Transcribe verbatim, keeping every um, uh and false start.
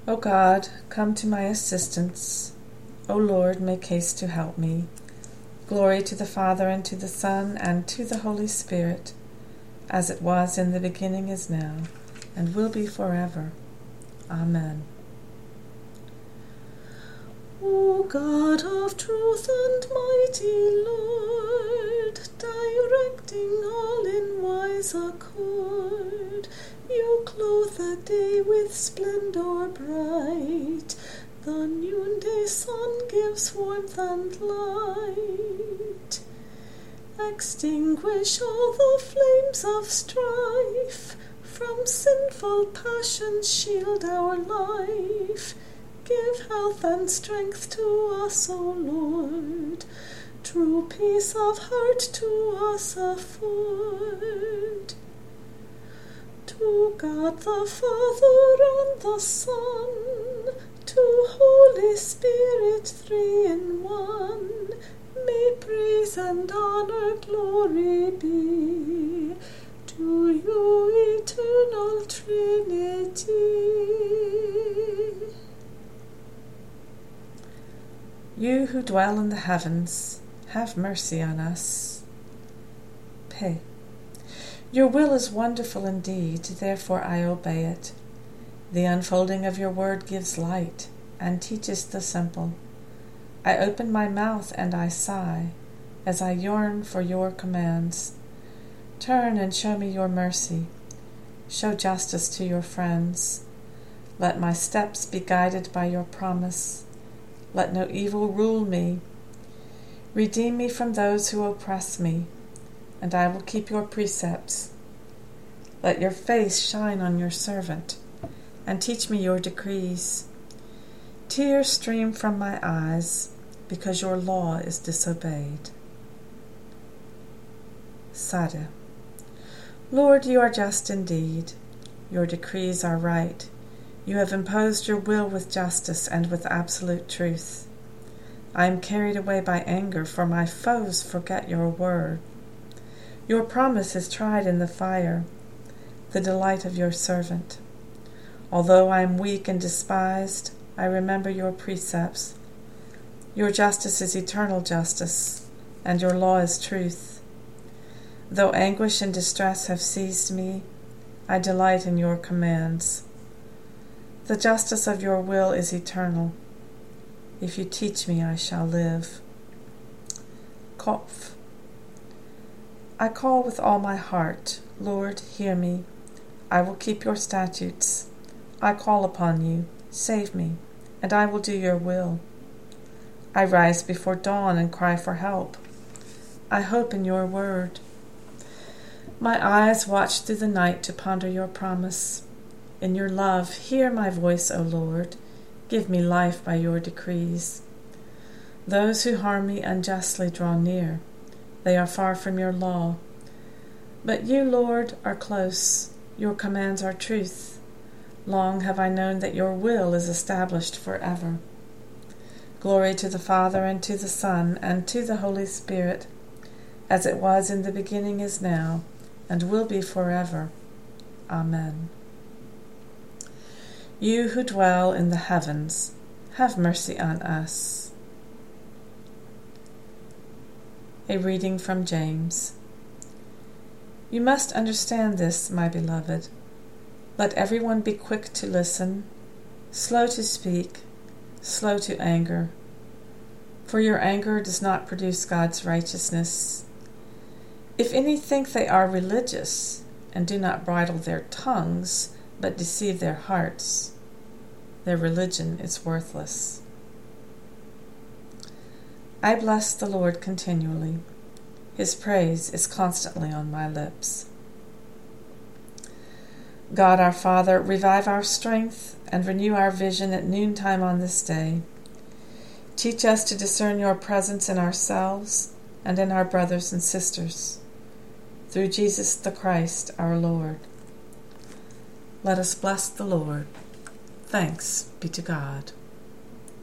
O God, come to my assistance. O Lord, make haste to help me. Glory to the Father, and to the Son, and to the Holy Spirit, as it was in the beginning, is now, and will be forever. Amen. O God of truth and mighty Lord, directing all in wise accord, you clothe the day with splendor bright. The noonday sun gives warmth and light. Extinguish all the flames of strife. From sinful passions shield our life. Give health and strength to us, O Lord. True peace of heart to us afford. To God the Father and the Son, to Holy Spirit, three in one, may praise and honor, glory be to you, eternal Trinity. You who dwell in the heavens, have mercy on us. P. Your will is wonderful indeed, therefore I obey it. The unfolding of your word gives light, and teaches the simple. I open my mouth and I sigh, as I yearn for your commands. Turn and show me your mercy. Show justice to your friends. Let my steps be guided by your promise. Let no evil rule me. Redeem me from those who oppress me, and I will keep your precepts. Let your face shine on your servant, and teach me your decrees. Tears stream from my eyes, because your law is disobeyed. Sada. Lord, you are just indeed. Your decrees are right. You have imposed your will with justice and with absolute truth. I am carried away by anger, for my foes forget your word. Your promise is tried in the fire, the delight of your servant. Although I am weak and despised, I remember your precepts. Your justice is eternal justice, and your law is truth. Though anguish and distress have seized me, I delight in your commands. The justice of your will is eternal. If you teach me, I shall live. Kopf. I call with all my heart. Lord, hear me. I will keep your statutes. I call upon you. Save me, and I will do your will. I rise before dawn and cry for help. I hope in your word. My eyes watch through the night to ponder your promise. In your love, hear my voice, O Lord. Give me life by your decrees. Those who harm me unjustly draw near. They are far from your law. But you, Lord, are close. Your commands are truth. Long have I known that your will is established forever. Glory to the Father, and to the Son, and to the Holy Spirit, as it was in the beginning, is now, and will be forever. Amen. You who dwell in the heavens, have mercy on us. A reading from James. You must understand this, my beloved. Let everyone be quick to listen, slow to speak, slow to anger. For your anger does not produce God's righteousness. If any think they are religious, and do not bridle their tongues, but deceive their hearts, their religion is worthless. I bless the Lord continually. His praise is constantly on my lips. God our Father, revive our strength and renew our vision at noontime on this day. Teach us to discern your presence in ourselves and in our brothers and sisters. Through Jesus the Christ, our Lord. Let us bless the Lord. Thanks be to God.